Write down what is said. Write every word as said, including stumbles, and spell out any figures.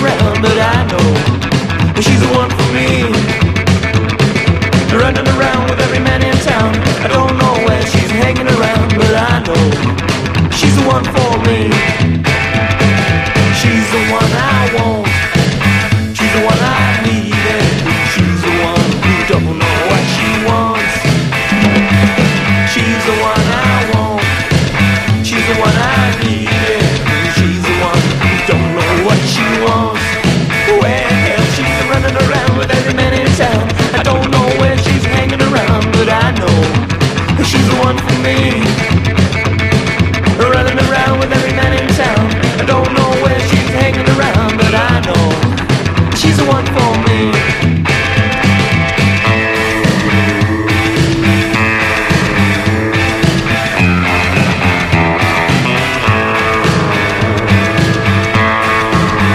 around, but I know she's the one for me. Running around with every man in town. I don't know where she's hanging around, but I know she's the one for me. She's the one I want. She's the one I need. And she's the one who don't know what she wants. She's the one I want. She's the one I need. And she's the one who don't know what she wants. Well, she's running around with every man in town. I don't know where she's hanging around, but I know she's the one for me.